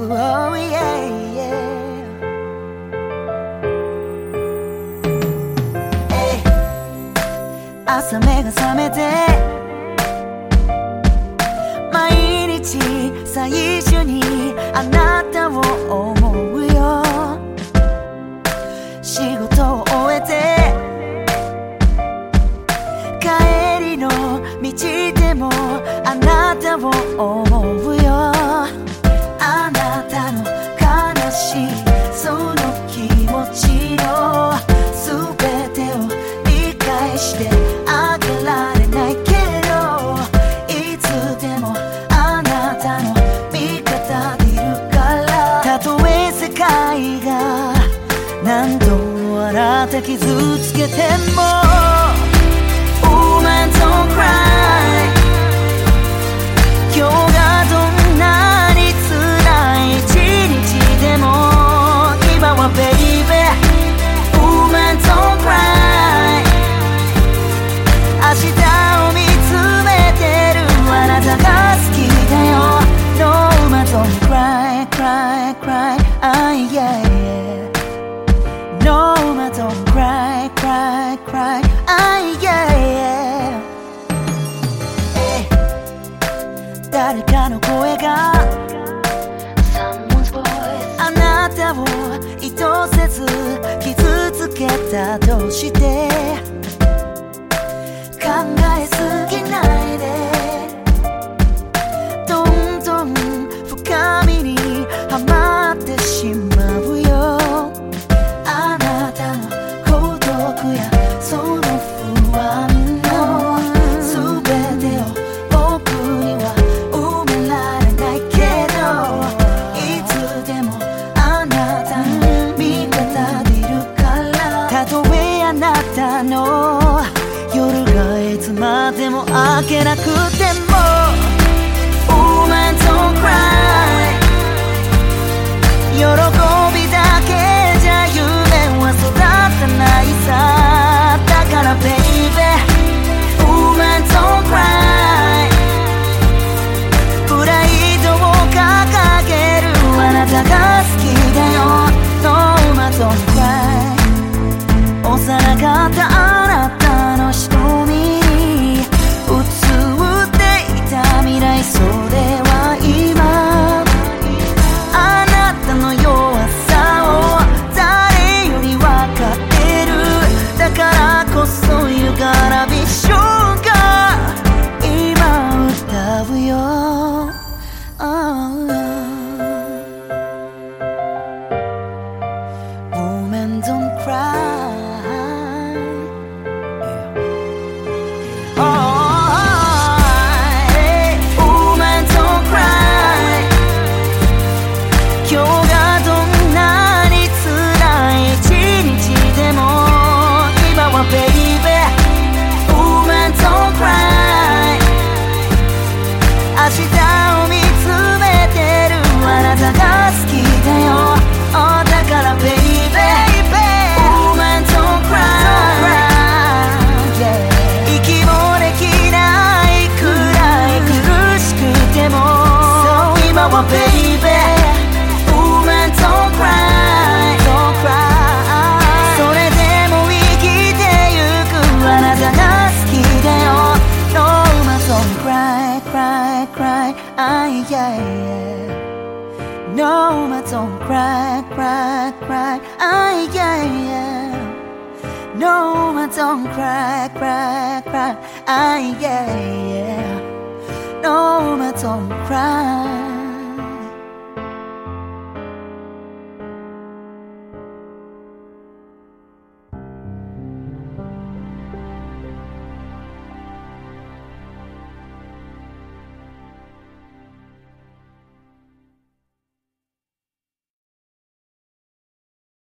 oh yeah, yeah. Hey. 朝目が覚めて毎日最初にあなたを思うよ。仕事を終えて帰りの道でもあなたを思うよ。あなたの悲しいその気持ちの全てを理解してあげられないけど、いつでもあなたの味方でいるから。たとえ世界が何度もあなた傷つけても Woman don't cry。 今日がどんなに辛い一日でも今は Baby Woman don't cry。 明日を見つめてるあなたが好きだよ。 No woman don't cry cry cry ah yeah yeah。 No woman don't cry cry cry ah yeah yeah。 誰かの声があなたを意図せず傷つけたとして考えすぎないで。どんどん深みにはまってしまうよ。あなたの孤独やその不安の全てを僕には埋められないけど、いつでもあなたの味方でいるから。たとえあなたの夜がいつまでも明けなくても Woman don't cry。 喜びだけじゃ夢は育たないさ。だから Baby Woman don't cry。 プライドを掲げるあなたが好きだよ。 No woman don't cry。 幼かったあなたの瞳に映っていた未来、それは今あなたの弱さを誰より分かってる。だからこそYou gotta be sureが今歌うよ。Woman don't cry。今日がどんなに辛い一日でも今は Baby Woman don't cry。 明日を見つめてるあなたが好きだよ。だから Baby Woman don't cry。 息もできないくらい苦しくても今は Baby Don't cry, don't cry。 それでも生きてゆくあなたが好きだよ。 No woman don't cry, cry, cry, ah yeah yeah。 No woman don't cry, cry, cry, ah yeah yeah。 No woman don't cry, cry, cry, ah yeah yeah。 No woman don't cry